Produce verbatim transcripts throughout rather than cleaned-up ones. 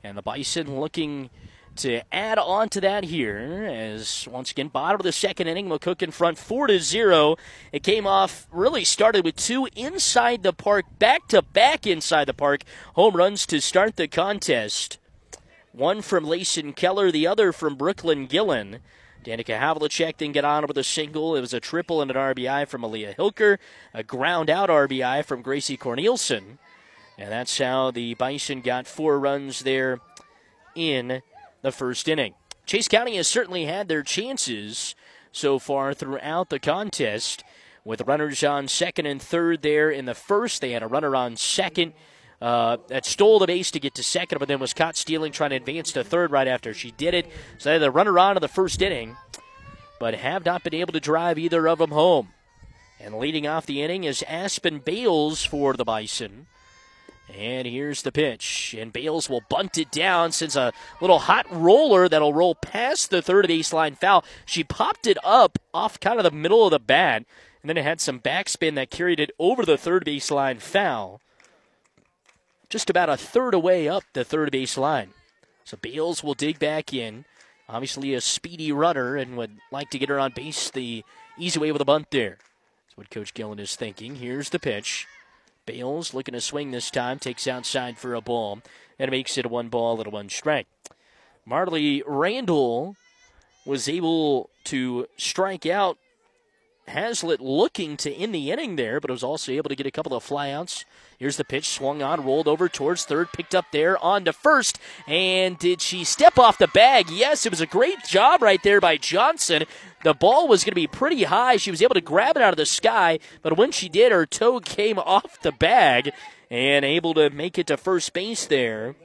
And the Bison looking to add on to that here as, once again, bottom of the second inning, McCook in front four to zero. It came off, really started with two inside the park, back-to-back inside the park, home runs to start the contest. One from Layson Keller, the other from Brooklyn Gillen. Danica Havlicek didn't get on with a single. It was a triple and an R B I from Aaliyah Hilker, a ground-out R B I from Gracie Cornelison. And that's how the Bison got four runs there in the first inning. Chase County has certainly had their chances so far throughout the contest, with runners on second and third there in the first. They had a runner on second uh, that stole the base to get to second, but then was caught stealing, trying to advance to third right after she did it. So they had the runner on in the first inning, but have not been able to drive either of them home. And leading off the inning is Aspen Bales for the Bison. And here's the pitch. And Bales will bunt it down, sends a little hot roller that'll roll past the third baseline foul. She popped it up off kind of the middle of the bat, and then it had some backspin that carried it over the third baseline foul. Just about a third away up the third baseline. So Bales will dig back in. Obviously a speedy runner and would like to get her on base the easy way with a bunt there. That's what Coach Gillen is thinking. Here's the pitch. Bales looking to swing this time, takes outside for a ball, and makes it a one ball and a one strike. Marley Randall was able to strike out Hazlitt looking to end the inning there, but was also able to get a couple of flyouts. Here's the pitch, swung on, rolled over towards third, picked up there on to first. And did she step off the bag? Yes, it was a great job right there by Johnson. The ball was going to be pretty high. She was able to grab it out of the sky, but when she did, her toe came off the bag and able to make it to first base there.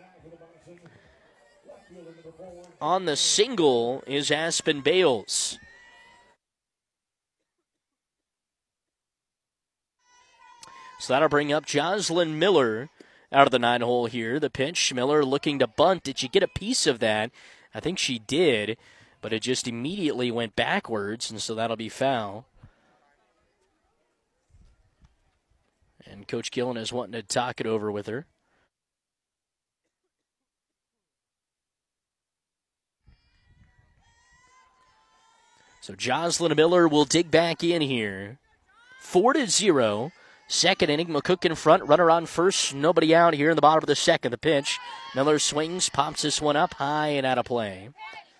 On the single is Aspen Bales. So that'll bring up Jocelyn Miller out of the nine hole here. The pitch, Miller looking to bunt. Did she get a piece of that? I think she did, but it just immediately went backwards, and so that'll be foul. And Coach Gillen is wanting to talk it over with her. So Jocelyn Miller will dig back in here. Four to zero. Second inning, McCook in front, runner on first, nobody out here in the bottom of the second. The pitch, Miller swings, pops this one up high and out of play.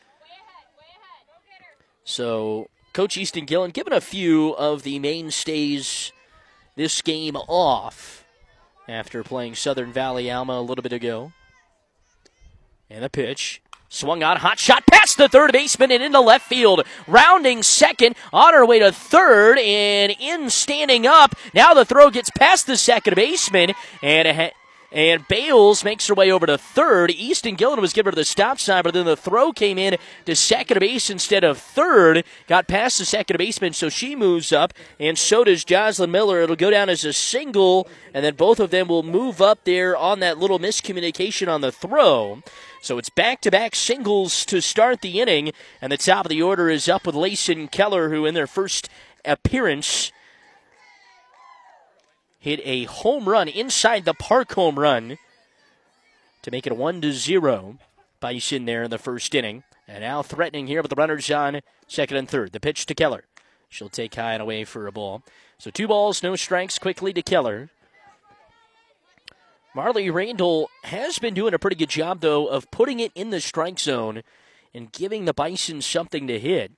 So Coach Easton Gillen giving a few of the mainstays this game off after playing Southern Valley Alma a little bit ago. And the pitch. Swung on, hot shot past the third baseman and into left field. Rounding second, on her way to third, and in standing up. Now the throw gets past the second baseman, and and Bales makes her way over to third. Easton Gillen was giving her the stop sign, but then the throw came in to second base instead of third. Got past the second baseman, so she moves up, and so does Jocelyn Miller. It'll go down as a single, and then both of them will move up there on that little miscommunication on the throw. So it's back-to-back singles to start the inning, and the top of the order is up with Layson Keller, who in their first appearance hit a home run, inside the park home run, to make it a one to zero. Bison there in the first inning. And now threatening here with the runners on second and third. The pitch to Keller. She'll take high and away for a ball. So two balls, no strikes, quickly to Keller. Marley Randall has been doing a pretty good job, though, of putting it in the strike zone and giving the Bison something to hit,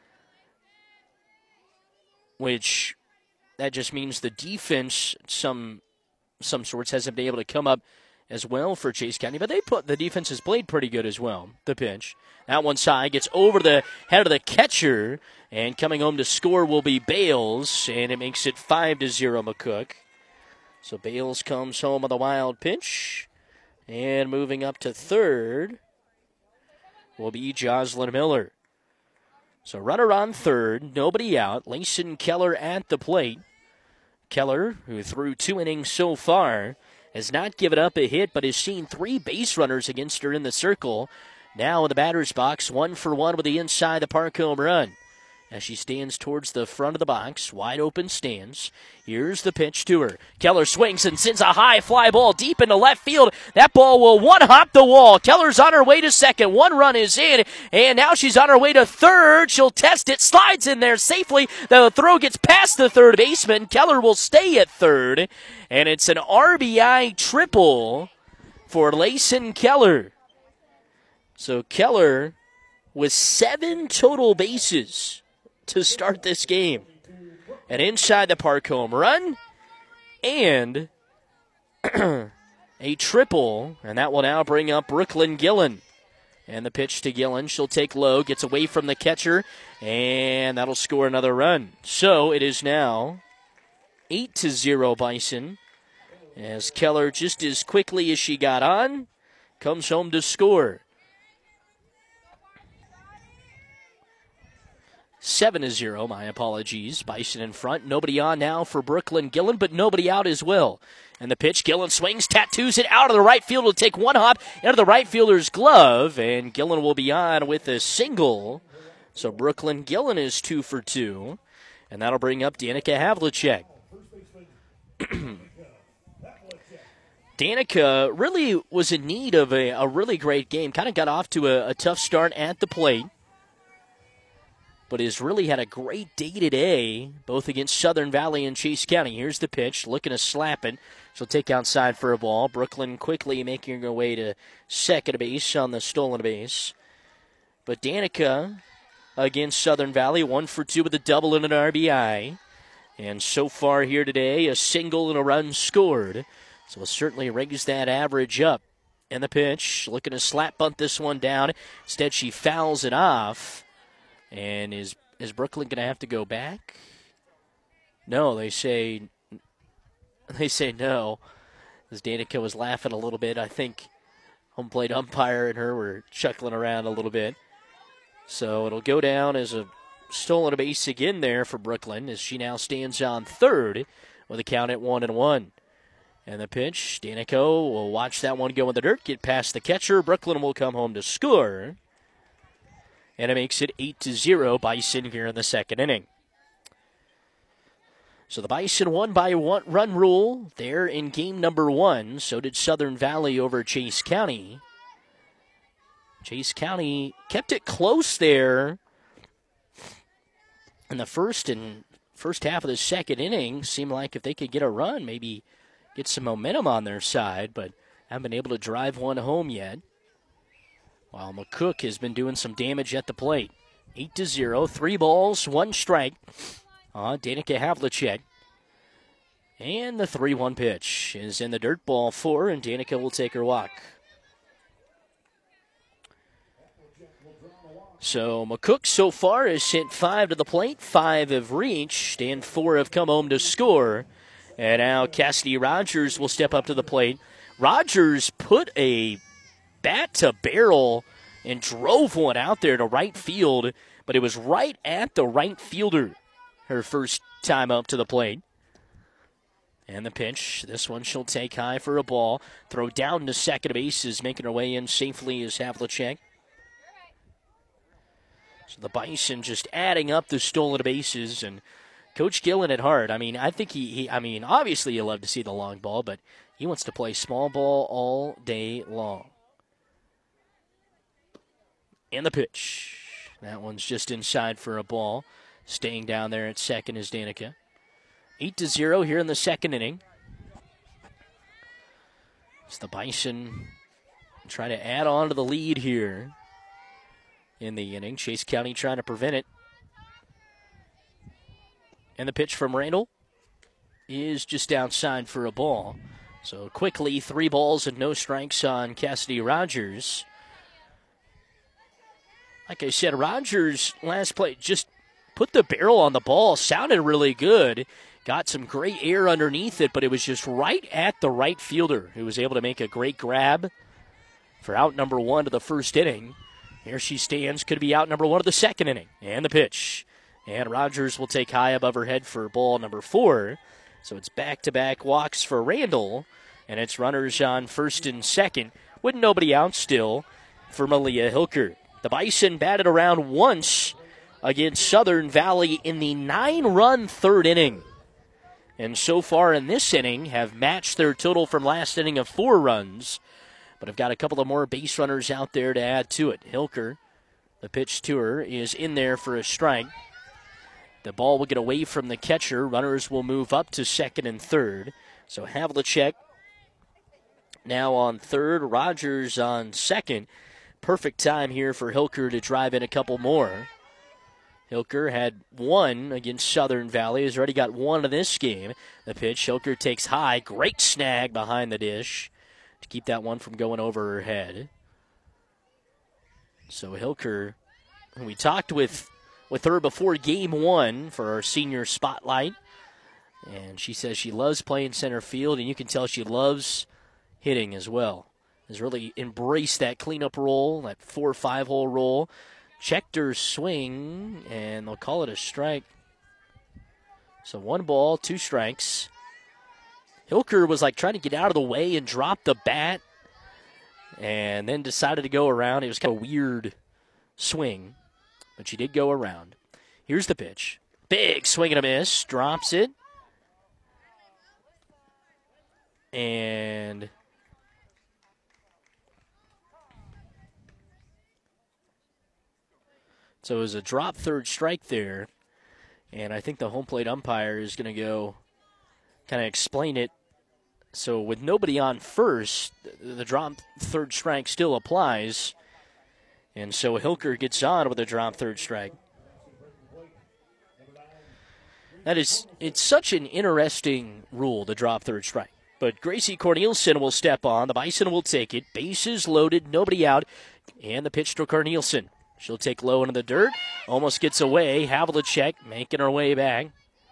which that just means the defense, some some sorts, hasn't been able to come up as well for Chase County, but they put the defense has played pretty good as well. The pitch. That one side gets over the head of the catcher, and coming home to score will be Bales, and it makes it five to zero McCook. So Bales comes home with a wild pitch. And moving up to third will be Jocelyn Miller. So runner on third, nobody out. Layson Keller at the plate. Keller, who threw two innings so far, has not given up a hit, but has seen three base runners against her in the circle. Now in the batter's box, one for one with the inside the park home run. as she stands towards the front of the box. Wide open stands. Here's the pitch to her. Keller swings and sends a high fly ball deep into left field. That ball will one-hop the wall. Keller's on her way to second. One run is in, and now she's on her way to third. She'll test it, slides in there safely. The throw gets past the third baseman. Keller will stay at third, and it's an R B I triple for Layson Keller. So Keller with seven total bases to start this game. An inside the park home run and a triple, and that will now bring up Brooklyn Gillen. And the pitch to Gillen, she'll take low, gets away from the catcher, and that'll score another run. So it is now eight to zero Bison, as Keller, just as quickly as she got on, comes home to score. seven to zero, my apologies. Bison in front. Nobody on now for Brooklyn Gillen, but nobody out as well. And the pitch, Gillen swings, tattoos it out of the right field. Will take one hop into the right fielder's glove, and Gillen will be on with a single. So Brooklyn Gillen is two for two, and that'll bring up Danica Havlicek. Danica really was in need of a, a really great game. Kind of got off to a, a tough start at the plate, but has really had a great day today, both against Southern Valley and Chase County. Here's the pitch, looking to slap it. She'll take outside for a ball. Brooklyn quickly making her way to second base on the stolen base. But Danica against Southern Valley, one for two with a double and an R B I. And so far here today, a single and a run scored. So we'll certainly raise that average up. And the pitch, looking to slap bunt this one down. Instead, she fouls it off. And is is Brooklyn going to have to go back? No, they say they say no. As Danica was laughing a little bit, I think home plate umpire and her were chuckling around a little bit. So it'll go down as a stolen base again there for Brooklyn, as she now stands on third with a count at one and one. And the pitch, Danica will watch that one go in the dirt, get past the catcher. Brooklyn will come home to score. And it makes it eight to zero Bison here in the second inning. So the Bison won by one run rule there in game number one. So did Southern Valley over Chase County. Chase County kept it close there in the first and first half of the second inning. Seemed like if they could get a run, maybe get some momentum on their side, but haven't been able to drive one home yet. While McCook has been doing some damage at the plate. eight to zero, three balls, one strike on Danica Havlicek. And the three one pitch is in the dirt, ball four, and Danica will take her walk. So McCook so far has hit five to the plate, five have reached, and four have come home to score. And now Cassidy Rogers will step up to the plate. Rogers put a bat to barrel and drove one out there to right field, but it was right at the right fielder her first time up to the plate. And the pitch, this one she'll take high for a ball. Throw down to second base, is making her way in safely is Havlicek. So the Bison just adding up the stolen bases, and Coach Gillen at heart, I mean, I think he, he I mean, obviously you love to see the long ball, but he wants to play small ball all day long. And the pitch. That one's just inside for a ball. Staying down there at second is Danica. eight to zero here in the second inning. It's the Bison try to add on to the lead here in the inning. Chase County trying to prevent it. And the pitch from Randall is just outside for a ball. So quickly, three balls and no strikes on Cassidy Rogers. Like I said, Rogers last play just put the barrel on the ball. Sounded really good. Got some great air underneath it, but it was just right at the right fielder, who was able to make a great grab for out number one to the first inning. Here she stands, could be out number one of the second inning. And the pitch. And Rogers will take high above her head for ball number four. So it's back-to-back walks for Randall, and it's runners on first and second with nobody out still for Malia Hilker. The Bison batted around once against Southern Valley in the nine-run third inning. And so far in this inning have matched their total from last inning of four runs, but have got a couple of more base runners out there to add to it. Hilker, the pitch to her, is in there for a strike. The ball will get away from the catcher. Runners will move up to second and third. So Havlicek now on third, Rogers on second. Perfect time here for Hilker to drive in a couple more. Hilker had one against Southern Valley. Has already got one in this game. The pitch, Hilker takes high. Great snag behind the dish to keep that one from going over her head. So Hilker, we talked with, with her before game one for our senior spotlight. And she says she loves playing center field, and you can tell she loves hitting as well. Has really embraced that cleanup roll, that four or five hole roll. Checked her swing, and they'll call it a strike. So one ball, two strikes. Hilker was like trying to get out of the way and drop the bat, and then decided to go around. It was kind of a weird swing, but she did go around. Here's the pitch. Big swing and a miss. Drops it. And so it was a drop third strike there, and I think the home plate umpire is going to go kind of explain it. So with nobody on first, the drop third strike still applies, and so Hilker gets on with a drop third strike. That is, it's such an interesting rule, the drop third strike. But Gracie Cornelison will step on. The Bison will take it. Bases loaded, nobody out, and the pitch to Cornelison. She'll take low into the dirt. Almost gets away. Havlicek making her way back.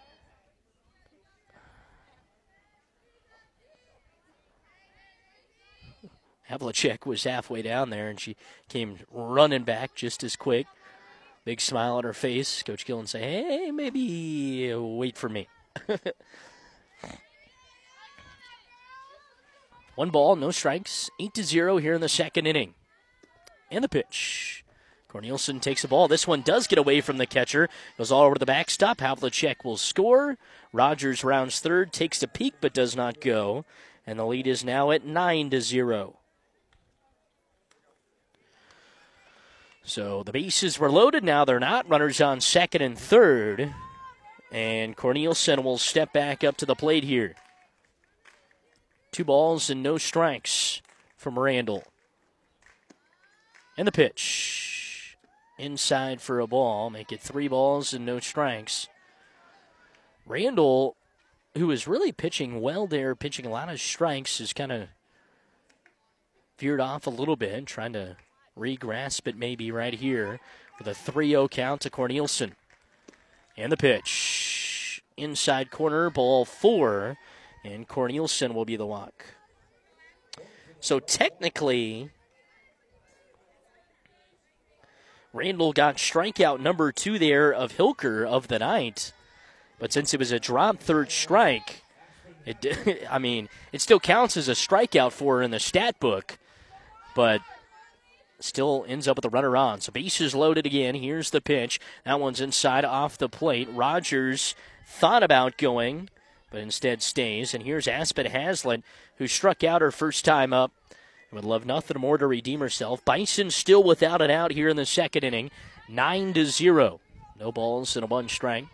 Havlicek was halfway down there, and she came running back just as quick. Big smile on her face. Coach Gillen say, hey, maybe wait for me. One ball, no strikes. Eight to zero here in the second inning. And the pitch. Cornelison takes the ball. This one does get away from the catcher. Goes all over to the backstop. Havlicek will score. Rogers rounds third, takes a peek, but does not go. And the lead is now at nine to zero. So the bases were loaded. Now they're not. Runners on second and third. And Cornelison will step back up to the plate here. Two balls and no strikes from Randall. And the pitch. Inside for a ball. Make it three balls and no strikes. Randall, who is really pitching well there, pitching a lot of strikes, is kind of veered off a little bit, trying to re-grasp it maybe right here with a three oh count to Cornelison. And the pitch. Inside corner, ball four. And Cornelison will be the walk. So technically, Randall got strikeout number two there of Hilker of the night. But since it was a drop third strike, it, I mean, it still counts as a strikeout for her in the stat book. But still ends up with a runner on. So bases loaded again. Here's the pitch. That one's inside off the plate. Rogers thought about going, but instead stays. And here's Aspen Haslett, who struck out her first time up and would love nothing more to redeem herself. Bison still without an out here in the second inning, nine to zero. No balls and a one strike.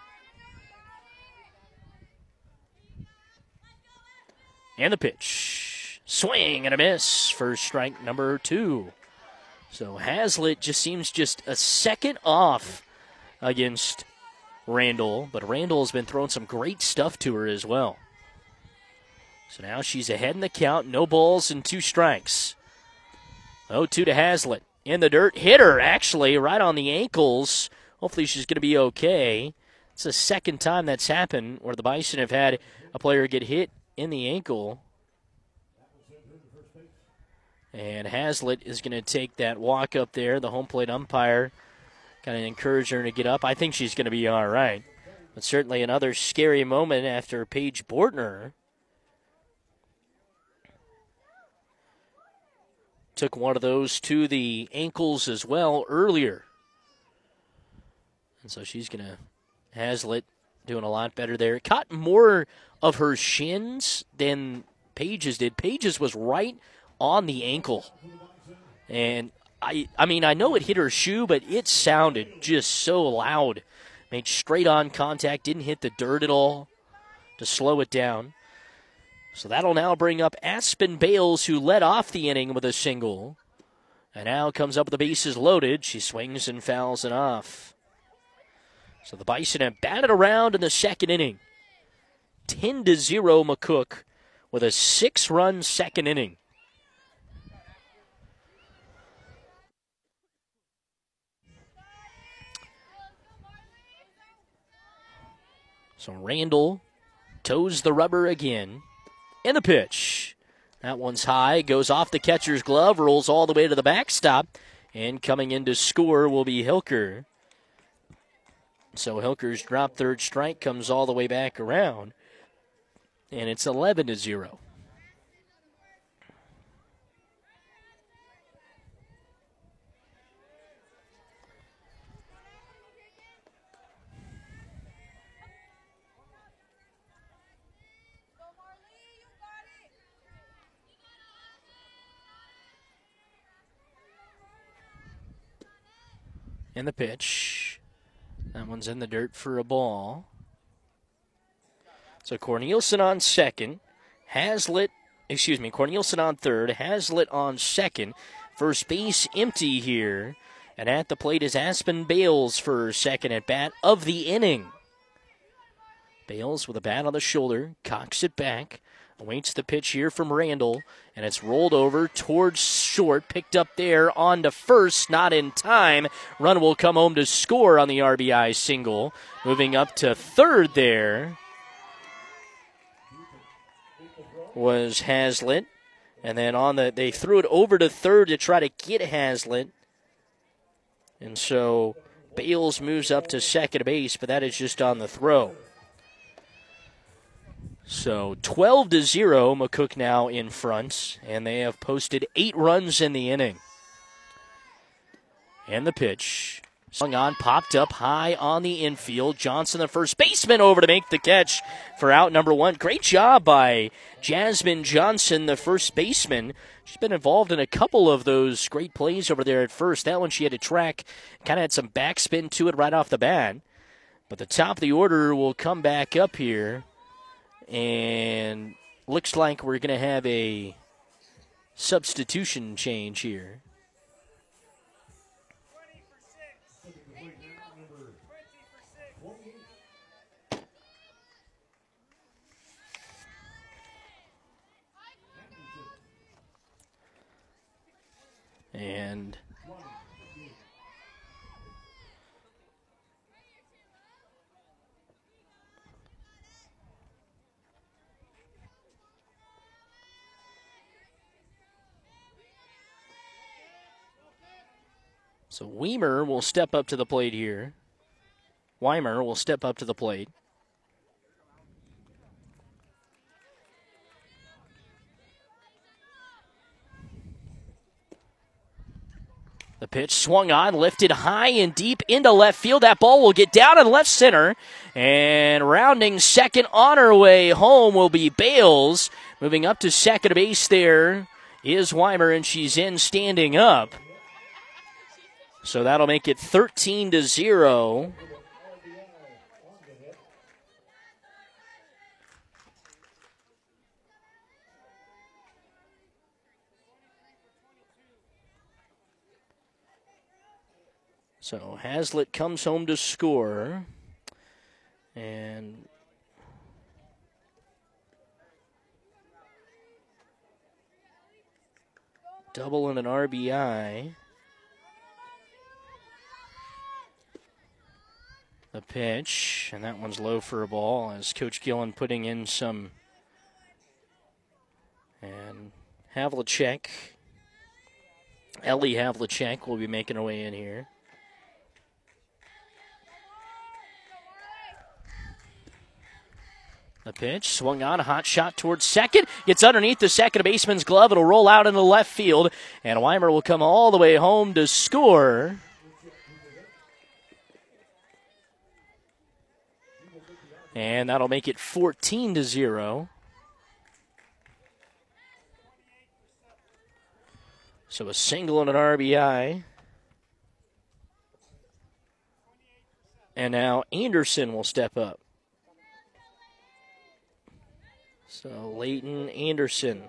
And the pitch. Swing and a miss. First strike number two. So Haslett just seems just a second off against Randall, but Randall has been throwing some great stuff to her as well. So now she's ahead in the count, no balls and two strikes. oh two to Haslett. In the dirt, hit her actually right on the ankles. Hopefully she's going to be okay. It's the second time that's happened where the Bison have had a player get hit in the ankle. And Haslett is going to take that walk up there. The home plate umpire kind of encourage her to get up. I think she's going to be all right. But certainly another scary moment after Paige Bortner took one of those to the ankles as well earlier. And so she's going to, Hazlitt doing a lot better there. Caught more of her shins than Page's did. Page's was right on the ankle. And, I I mean, I know it hit her shoe, but it sounded just so loud. Made straight-on contact, didn't hit the dirt at all to slow it down. So that'll now bring up Aspen Bales, who led off the inning with a single. And now comes up with the bases loaded. She swings and fouls it off. So the Bison have batted around in the second inning. ten to zero McCook with a six-run second inning. So Randall toes the rubber again. In the pitch. That one's high, goes off the catcher's glove, rolls all the way to the backstop, and coming in to score will be Hilker. So Hilker's drop third strike comes all the way back around, and it's eleven to zero. In the pitch. That one's in the dirt for a ball. So Cornelison on second. Hazlitt, excuse me, Cornelison on third. Hazlitt on second. First base empty here. And at the plate is Aspen Bales for second at bat of the inning. Bales with a bat on the shoulder. Cocks it back. Awaits the pitch here from Randall, and it's rolled over towards short, picked up there on to first, not in time. Run will come home to score on the R B I single. Moving up to third there was Hazlitt, and then on the they threw it over to third to try to get Hazlitt, and so Bales moves up to second base, but that is just on the throw. So twelve to zero, McCook now in front, and they have posted eight runs in the inning. And the pitch. Swung on, popped up high on the infield. Johnson, the first baseman, over to make the catch for out number one. Great job by Jasmine Johnson, the first baseman. She's been involved in a couple of those great plays over there at first. That one she had to track, kind of had some backspin to it right off the bat. But the top of the order will come back up here. And looks like we're going to have a substitution change here. And so Weimer will step up to the plate here. Weimer will step up to the plate. The pitch swung on, lifted high and deep into left field. That ball will get down in left center. And rounding second on her way home will be Bales. Moving up to second base there is Weimer, and she's in standing up. So that'll make it thirteen to zero. So Hazlitt comes home to score. And double and an R B I. The pitch, and that one's low for a ball as Coach Gillen putting in some. And Havlicek, Ellie Havlicek will be making her way in here. The pitch, swung on, a hot shot towards second. Gets underneath the second baseman's glove. It'll roll out into left field, and Weimer will come all the way home to score. And that'll make it fourteen to zero. So a single and an R B I. And now Anderson will step up. So Leighton Anderson.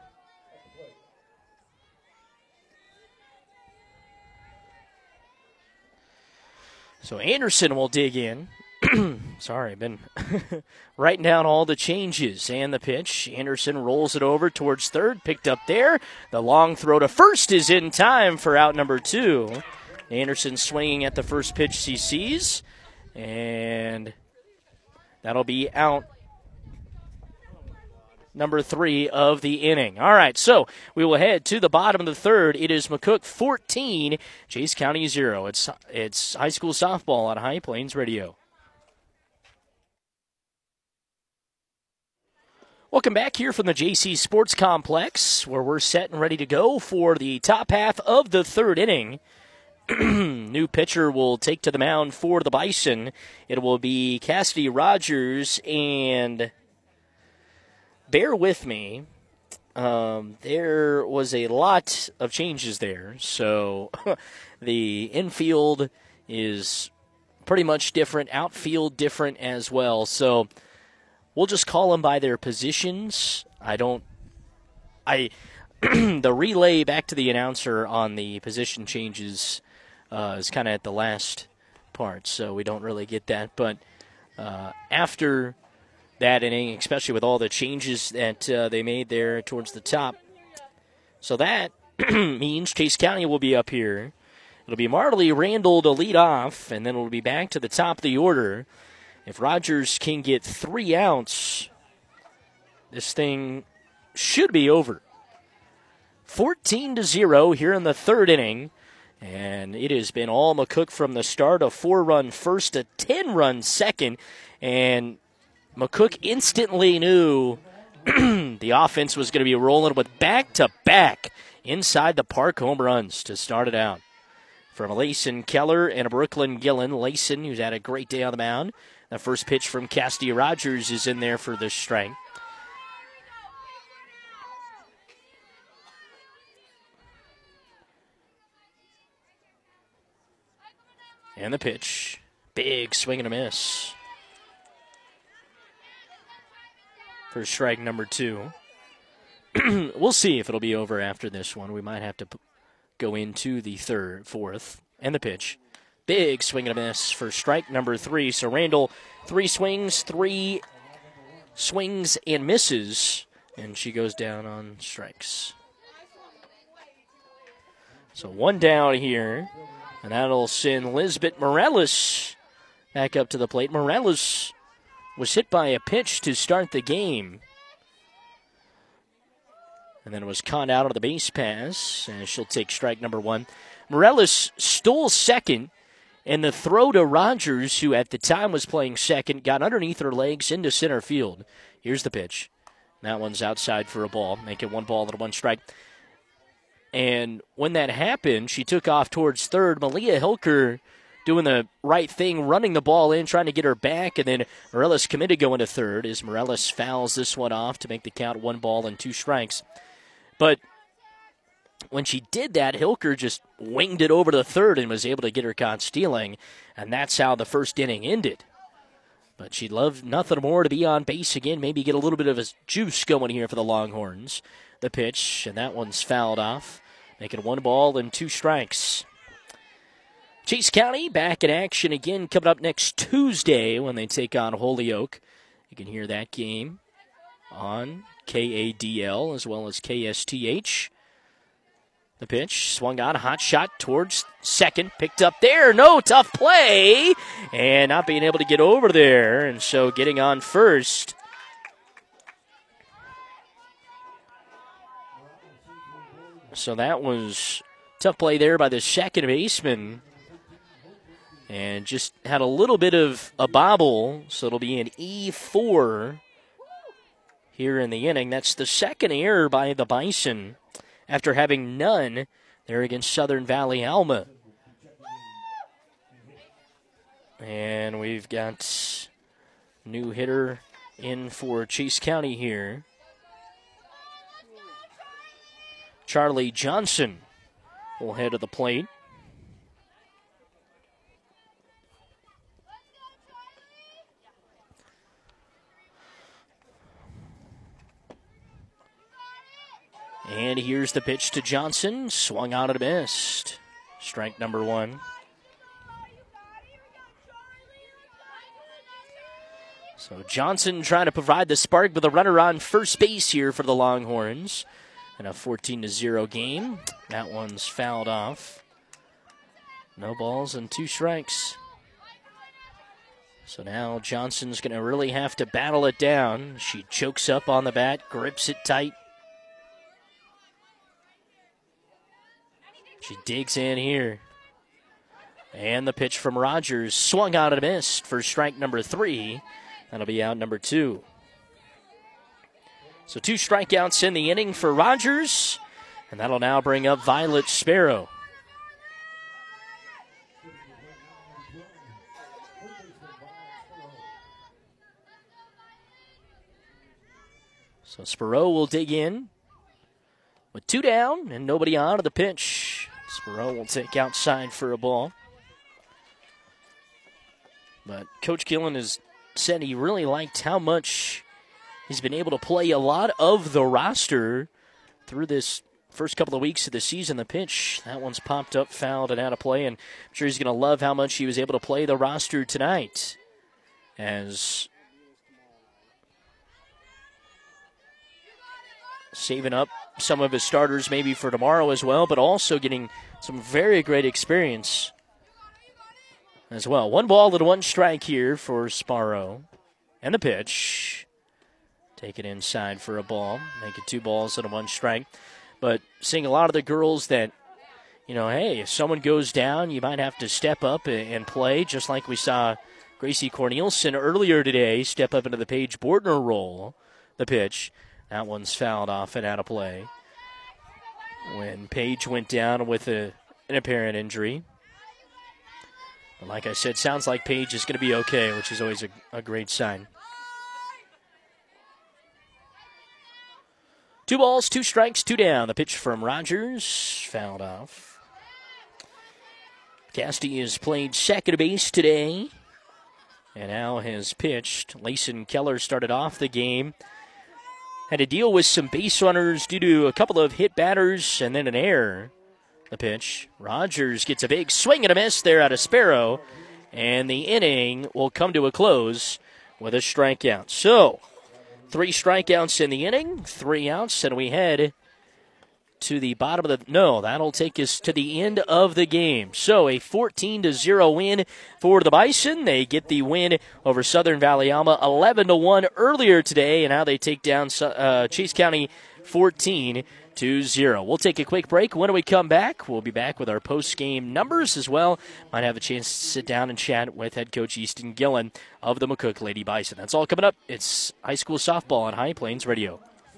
So Anderson will dig in. Sorry, I've been writing down all the changes and the pitch. Anderson rolls it over towards third, picked up there. The long throw to first is in time for out number two. Anderson swinging at the first pitch he sees, and that'll be out number three of the inning. All right, so we will head to the bottom of the third. It is McCook fourteen, Chase County zero. It's, it's high school softball on High Plains Radio. Welcome back here from the J C Sports Complex, where we're set and ready to go for the top half of the third inning. New pitcher will take to the mound for the Bison. It will be Cassidy Rogers, and bear with me. Um, there was a lot of changes there, so the infield is pretty much different, outfield different as well, so we'll just call them by their positions. I don't, I, the relay back to the announcer on the position changes uh, is kind of at the last part, so we don't really get that. But uh, after that inning, especially with all the changes that uh, they made there towards the top, so that means Chase County will be up here. It'll be Marley Randall to lead off, and then it'll be back to the top of the order. If Rogers can get three outs, this thing should be over. fourteen to zero here in the third inning, and it has been all McCook from the start. A four-run first, a ten-run second, and McCook instantly knew the offense was going to be rolling with back-to-back inside the park home runs to start it out. From Layson Keller and Brooklyn Gillen. Layson, who's had a great day on the mound. The first pitch from Cassidy Rogers is in there for the strike. And the pitch. Big swing and a miss. For strike number two. We'll see if it'll be over after this one. We might have to p- go into the third, fourth. And the pitch. Big swing and a miss for strike number three. So Randall, three swings, three swings and misses. And she goes down on strikes. So one down here. And that'll send Lisbeth Morales back up to the plate. Morales was hit by a pitch to start the game. And then it was caught out on the base pass. And she'll take strike number one. Morales stole second. And the throw to Rogers, who at the time was playing second, got underneath her legs into center field. Here's the pitch. That one's outside for a ball, making one ball and one strike. And when that happened, she took off towards third. Malia Hilker doing the right thing, running the ball in, trying to get her back, and then Morales committed going to third as Morales fouls this one off to make the count one ball and two strikes. But when she did that, Hilker just winged it over to third and was able to get her caught stealing, and that's how the first inning ended. But she'd love nothing more to be on base again, maybe get a little bit of a juice going here for the Longhorns. The pitch, and that one's fouled off, making one ball and two strikes. Chase County back in action again coming up next Tuesday when they take on Holyoke. You can hear that game on K A D L as well as K S T H. The pitch, swung on, a hot shot towards second, picked up there, no, tough play, and not being able to get over there, and so getting on first. So that was tough play there by the second baseman, and just had a little bit of a bobble, so it'll be an E four here in the inning. That's the second error by the Bison, after having none there against Southern Valley Alma. And we've got New hitter in for Chase County here. Charlie Johnson will head to the plate. And here's the pitch to Johnson. Swung out and missed. Strike number one. So Johnson trying to provide the spark with a runner on first base here for the Longhorns. And a fourteen to zero game. That one's fouled off. No balls and two strikes. So now Johnson's going to really have to battle it down. She chokes up on the bat, grips it tight. She digs in here. And the pitch from Rogers swung out and missed for strike number three. That'll be out number two. So two strikeouts in the inning for Rogers. And that'll now bring up Violet Sparrow. So Sparrow will dig in with two down and nobody on to the pitch. Sparrow will take outside for a ball. But Coach Gillen has said he really liked how much he's been able to play a lot of the roster through this first couple of weeks of the season. The pitch, that one's popped up, fouled, and out of play. And I'm sure he's going to love how much he was able to play the roster tonight. As saving up some of his starters maybe for tomorrow as well, but also getting some very great experience as well. One ball and one strike here for Sparrow. And the pitch. Take it inside for a ball. Make it two balls and a one strike. But seeing a lot of the girls that, you know, hey, if someone goes down, you might have to step up and play, just like we saw Gracie Cornelison earlier today step up into the Paige Bordner role. The pitch. That one's fouled off and out of play. When Paige went down with a, an apparent injury. But like I said, sounds like Paige is going to be okay, which is always a, a great sign. Two balls, two strikes, two down. The pitch from Rogers, fouled off. Casti has played second base today and now has pitched. Layson Keller started off the game. Had to deal with some base runners due to a couple of hit batters and then an error. The pitch. Rogers gets a big swing and a miss there out of Sparrow. And the inning will come to a close with a strikeout. So, three strikeouts in the inning, three outs, and we head to the bottom of the... No, that'll take us to the end of the game. So, a fourteen to zero win for the Bison. They get the win over Southern Valley Alma eleven to one earlier today, and now they take down uh, Chase County fourteen to zero. We'll take a quick break. When we come back, we'll be back with our post-game numbers as well. Might have a chance to sit down and chat with head coach Easton Gillen of the McCook Lady Bison. That's all coming up. It's high school softball on High Plains Radio.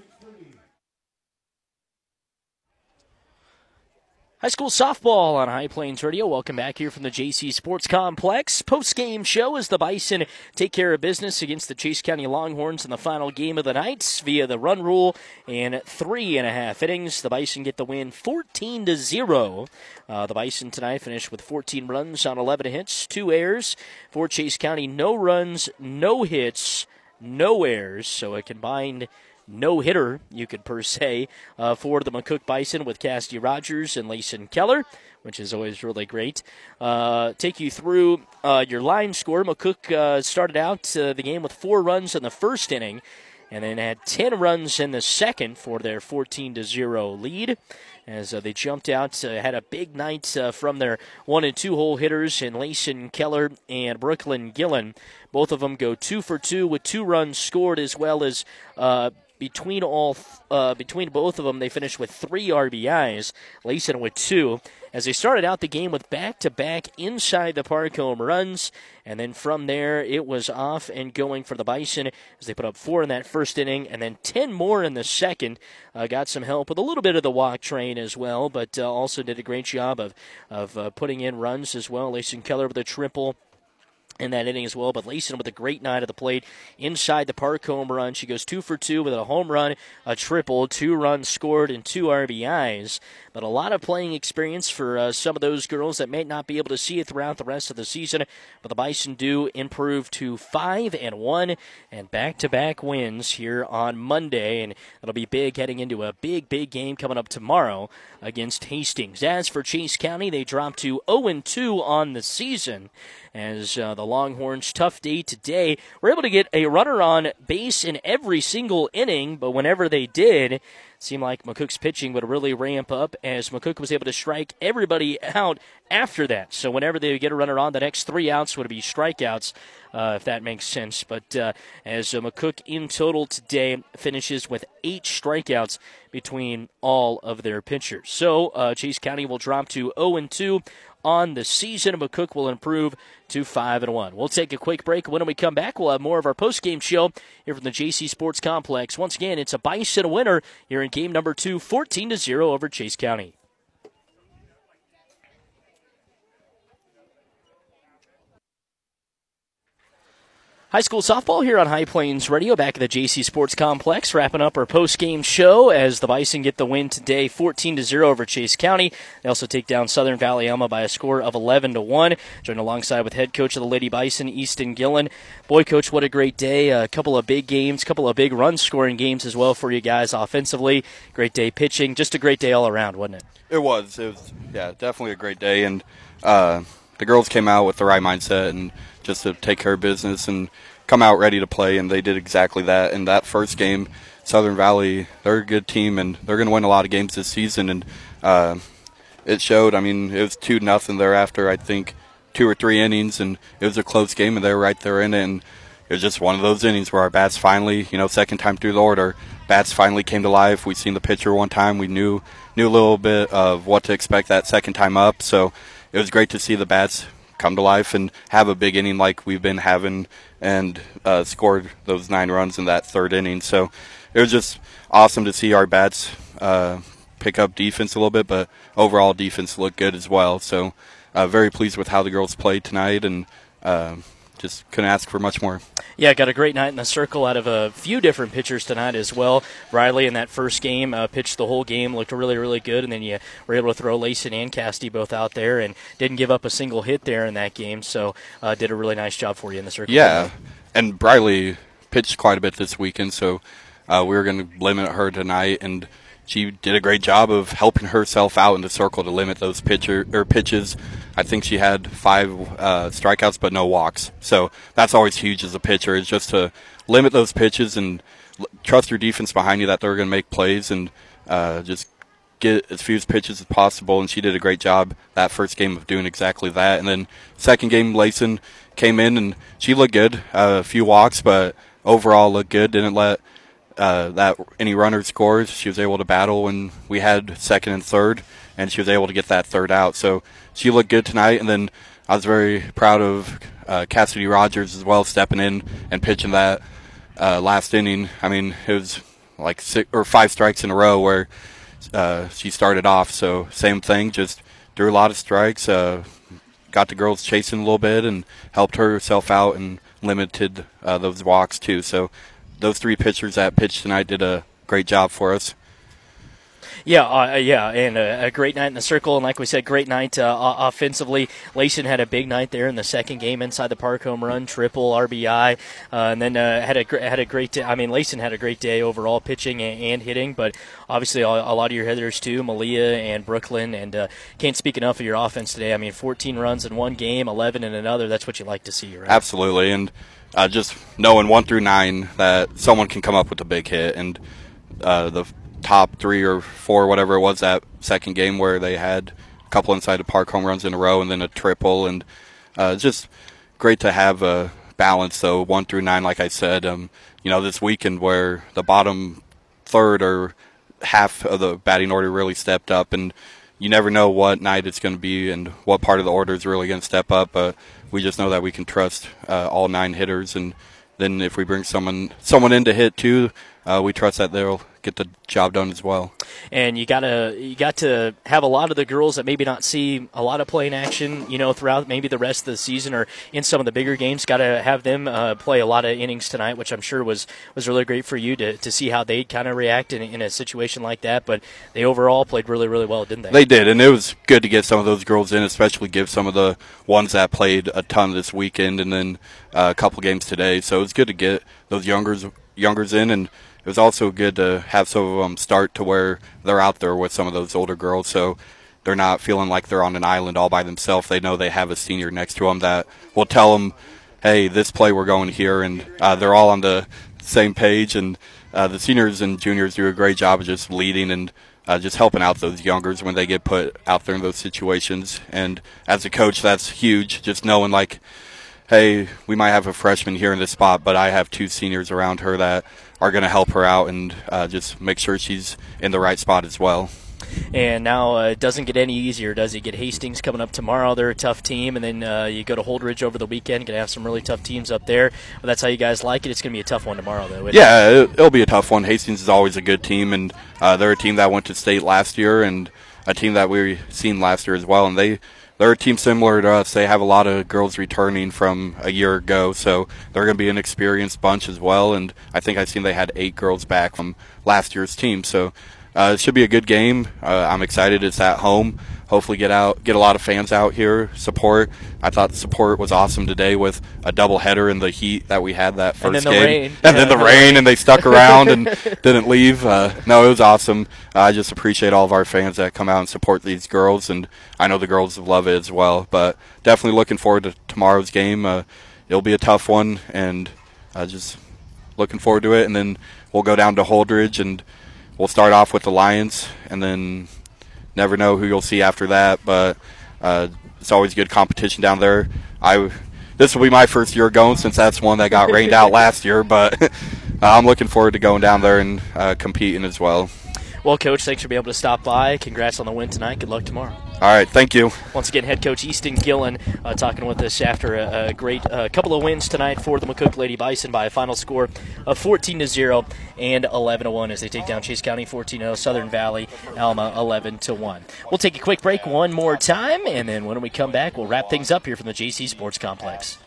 High school softball on High Plains Radio. Welcome back here from the J C Sports Complex. Post-game show as the Bison take care of business against the Chase County Longhorns in the final game of the night via the run rule and three and a half innings. The Bison get the win fourteen to zero. Uh, the Bison tonight finished with fourteen runs on eleven hits, two errors. For Chase County, no runs, no hits, no errors. So a combined no-hitter, you could per se, uh, for the McCook Bison with Casti Rogers and Layson Keller, which is always really great. Uh, take you through uh, your line score. McCook uh, started out uh, the game with four runs in the first inning and then had ten runs in the second for their fourteen to zero lead. As uh, they jumped out, uh, had a big night uh, from their one and two hole hitters in Layson Keller and Brooklyn Gillen. Both of them go two for two with two runs scored, as well as uh, Between all, uh, between both of them, they finished with three R B Is. Layson with two, as they started out the game with back-to-back inside the park home runs, and then from there it was off and going for the Bison as they put up four in that first inning, and then ten more in the second. Uh, got some help with a little bit of the walk train as well, but uh, also did a great job of of uh, putting in runs as well. Layson Keller with a triple. in that inning as well. But Layson with a great night at the plate inside the park home run. She goes two for two with a home run, a triple, two runs scored, and two R B Is. But a lot of playing experience for uh, some of those girls that may not be able to see it throughout the rest of the season. But the Bison do improve to five and one and back-to-back wins here on Monday, and it'll be big heading into a big, big game coming up tomorrow against Hastings. As for Chase County, they dropped to oh and two on the season. As uh, the Longhorns, tough day today, were able to get a runner on base in every single inning, but whenever they did, it seemed like McCook's pitching would really ramp up as McCook was able to strike everybody out after that. So whenever they would get a runner on, the next three outs would be strikeouts, uh, if that makes sense. But uh, as uh, McCook in total today finishes with eight strikeouts between all of their pitchers. So uh, Chase County will drop to oh and two on the season. McCook will improve to five and one. We'll take a quick break. When we come back, we'll have more of our post-game show here from the J C Sports Complex. Once again, it's a Bison winner here in game number two, fourteen to zero over Chase County. High school softball here on High Plains Radio, back at the J C Sports Complex, wrapping up our post-game show as the Bison get the win today, fourteen to zero over Chase County. They also take down Southern Valley Alma by a score of eleven to one. Joined alongside with head coach of the Lady Bison, Easton Gillen. Boy, Coach, what a great day. A couple of big games, a couple of big run-scoring games as well for you guys offensively. Great day pitching. Just a great day all around, wasn't it? It was. It was, yeah, definitely a great day. And uh, the girls came out with the right mindset and just to take care of business and come out ready to play, and they did exactly that. In that first game, Southern Valley, they're a good team, and they're going to win a lot of games this season. And uh, it showed. I mean, it was two nothing thereafter, I think, two or three innings, and it was a close game, and they were right there in it. And it was just one of those innings where our bats finally, you know, second time through the order, bats finally came to life. We'd seen the pitcher one time. We knew knew a little bit of what to expect that second time up. So it was great to see the bats come to life and have a big inning like we've been having, and uh, scored those nine runs in that third inning. So it was just awesome to see our bats uh, pick up defense a little bit, but overall defense looked good as well. So uh, very pleased with how the girls played tonight, and uh, just couldn't ask for much more. Yeah, got a great night in the circle out of a few different pitchers tonight as well. Riley in that first game uh, pitched the whole game, looked really, really good, and then you were able to throw Layson and Casti both out there and didn't give up a single hit there in that game, so uh, did a really nice job for you in the circle. Yeah, and Riley pitched quite a bit this weekend, so uh, we were going to limit her tonight, and she did a great job of helping herself out in the circle to limit those pitcher or pitches. I think she had five uh, strikeouts but no walks. So that's always huge as a pitcher, is just to limit those pitches and l- trust your defense behind you that they're going to make plays, and uh, just get as few pitches as possible. And she did a great job that first game of doing exactly that. And then second game, Layson came in and she looked good. Uh, a few walks, but overall looked good. Didn't let Uh, that any runner scores. She was able to battle when we had second and third, and she was able to get that third out. So she looked good tonight, and then I was very proud of uh, Cassidy Rogers as well, stepping in and pitching that uh, last inning. I mean, it was like six or five strikes in a row where uh, she started off. So same thing, just threw a lot of strikes, uh, got the girls chasing a little bit, and helped herself out and limited uh, those walks too. So those three pitchers that pitched tonight did a great job for us. Yeah, uh, yeah, and a, a great night in the circle, and like we said, great night uh, offensively. Layson had a big night there in the second game inside the park, home run, triple, R B I, uh, and then uh, had a had a great day. I mean, Layson had a great day overall, pitching and, and hitting, but obviously a, a lot of your hitters too, Malia and Brooklyn, and uh, can't speak enough of your offense today. I mean, fourteen runs in one game, eleven in another. That's what you like to see, right? Absolutely, and uh, just knowing one through nine that someone can come up with a big hit, and uh, the top three or four, whatever it was, that second game where they had a couple inside the park home runs in a row and then a triple, and uh, it's just great to have a balance. So one through nine, like I said, um, you know, this weekend where the bottom third or half of the batting order really stepped up, and you never know what night it's going to be and what part of the order is really going to step up, but we just know that we can trust uh, all nine hitters, and then if we bring someone someone in to hit too, uh, we trust that they'll get the job done as well. And you gotta you got to have a lot of the girls that maybe not see a lot of playing action, you know, throughout maybe the rest of the season or in some of the bigger games. Got to have them uh, play a lot of innings tonight, which I'm sure was, was really great for you to, to see how they kind of react in, in a situation like that. But they overall played really, really well, didn't they? They did, and it was good to get some of those girls in, especially give some of the ones that played a ton this weekend and then uh, a couple games today. So it was good to get those youngers youngers in, and it was also good to have some of them start to where they're out there with some of those older girls, so they're not feeling like they're on an island all by themselves. They know they have a senior next to them that will tell them, hey, this play we're going here, and uh, they're all on the same page. And uh, the seniors and juniors do a great job of just leading and uh, just helping out those youngers when they get put out there in those situations. And as a coach, that's huge, just knowing, like, hey, we might have a freshman here in this spot, but I have two seniors around her that are going to help her out and uh, just make sure she's in the right spot as well. And now uh, it doesn't get any easier, does it? Get Hastings coming up tomorrow. They're a tough team. And then uh, you go to Holdridge over the weekend. Going to have some really tough teams up there. But that's how you guys like it. It's going to be a tough one tomorrow, though. Yeah, it? it'll be a tough one. Hastings is always a good team, and uh, they're a team that went to state last year and a team that we've seen last year as well. And they, they're a team similar to us. They have a lot of girls returning from a year ago, so they're going to be an experienced bunch as well. And I think I've seen they had eight girls back from last year's team. So Uh, it should be a good game. Uh, I'm excited. It's at home. Hopefully get out, get a lot of fans out here, support. I thought the support was awesome today with a doubleheader in the heat that we had that first and then the game. Rain. And yeah, then the rain, and they stuck around and didn't leave. Uh, no, it was awesome. Uh, I just appreciate all of our fans that come out and support these girls, and I know the girls love it as well. But definitely looking forward to tomorrow's game. Uh, it'll be a tough one, and uh, just looking forward to it. And then we'll go down to Holdridge, and we'll start off with the Lions, and then never know who you'll see after that. But uh, it's always good competition down there. I this will be my first year going, since that's one that got rained out last year. But uh, I'm looking forward to going down there and uh, competing as well. Well, Coach, thanks for being able to stop by. Congrats on the win tonight. Good luck tomorrow. All right, thank you. Once again, head coach Easton Gillen uh, talking with us after a, a great uh, couple of wins tonight for the McCook Lady Bison by a final score of fourteen to zero and eleven to one as they take down Chase County fourteen to zero, Southern Valley Alma eleven to one. We'll take a quick break one more time, and then when we come back, we'll wrap things up here from the J C Sports Complex.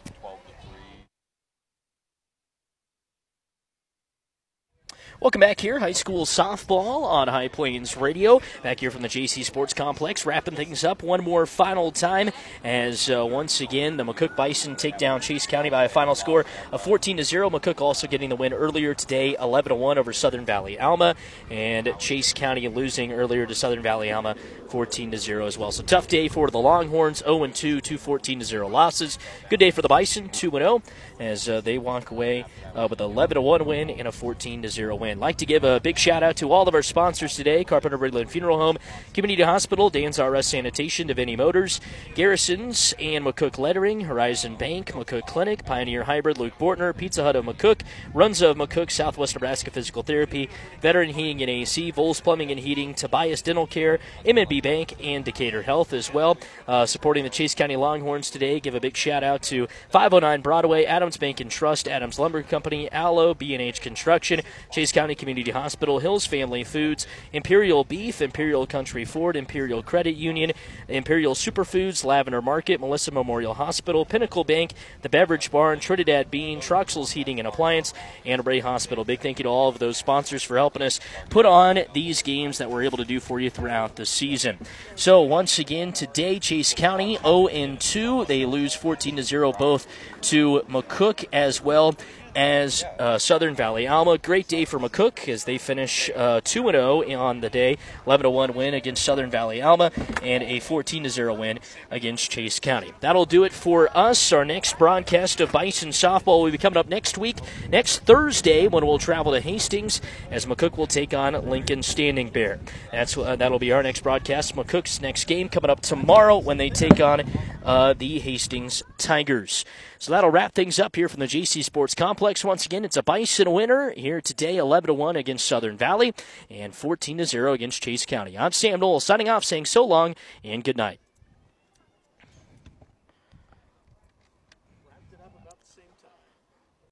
Welcome back here, high school softball on High Plains Radio. Back here from the J C Sports Complex, wrapping things up one more final time as uh, once again the McCook Bison take down Chase County by a final score of fourteen to zero. McCook also getting the win earlier today, eleven to one over Southern Valley Alma, and Chase County losing earlier to Southern Valley Alma fourteen to zero as well. So tough day for the Longhorns, oh and two, two fourteen to zero losses. Good day for the Bison, two and oh, as uh, they walk away uh, with an eleven to one win and a fourteen to zero win. Like to give a big shout out to all of our sponsors today: Carpenter Bridgeland Funeral Home, Community Hospital, Dan's R Us Sanitation, Devaney Motors, Garrison's and McCook Lettering, Horizon Bank, McCook Clinic, Pioneer Hybrid, Luke Bortner, Pizza Hut of McCook, Runza of McCook, Southwest Nebraska Physical Therapy, Veteran Heating and A C, Vols Plumbing and Heating, Tobias Dental Care, M and B Bank, and Decatur Health as well. Uh, supporting the Chase County Longhorns today, give a big shout out to five oh nine Broadway, Adams Bank and Trust, Adams Lumber Company, Allo, B and H Construction, Chase County Community Hospital, Hills Family Foods, Imperial Beef, Imperial Country Ford, Imperial Credit Union, Imperial Superfoods, Lavender Market, Melissa Memorial Hospital, Pinnacle Bank, The Beverage Barn, Trinidad Bean, Troxel's Heating and Appliance, and Bray Hospital. Big thank you to all of those sponsors for helping us put on these games that we're able to do for you throughout the season. So once again today, Chase County oh and two. They lose fourteen to zero both to McCook as well as uh, Southern Valley Alma. Great day for McCook as they finish uh, two and oh on the day, eleven to one win against Southern Valley Alma, and a fourteen to zero win against Chase County. That'll do it for us. Our next broadcast of Bison Softball will be coming up next week, next Thursday, when we'll travel to Hastings as McCook will take on Lincoln Standing Bear. That's uh, That'll be our next broadcast. McCook's next game coming up tomorrow when they take on uh, the Hastings Tigers. So that'll wrap things up here from the J C Sports Complex. Once again, it's a Bison winner here today, eleven to one against Southern Valley and fourteen to zero against Chase County. I'm Sam Knoll signing off, saying so long and good night.